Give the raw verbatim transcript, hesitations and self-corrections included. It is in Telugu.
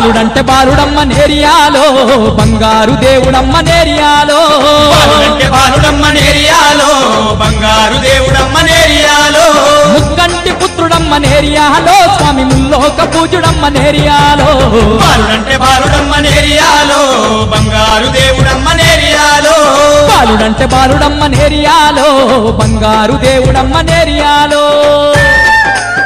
బాలుడంటే బాలుడమ్మ నేరియాలో బంగారు దేవుడమ్మ నేరియాలో బాలుడంటే బాలుడమ్మ నేరియాలో బంగారు దేవుడమ్మ నేరియాలో ముక్కంటి పుత్రుడమ్మ నేరియాలో స్వామి ముల్లోక పూజుడమ్మ నేరియాలో బాలుడంటే బాలుడమ్మ నేరియాలో బంగారు దేవుడమ్మ నేరియాలో బాలుడంటే బాలుడమ్మ నేరియాలో బంగారు దేవుడమ్మ నేరియాలో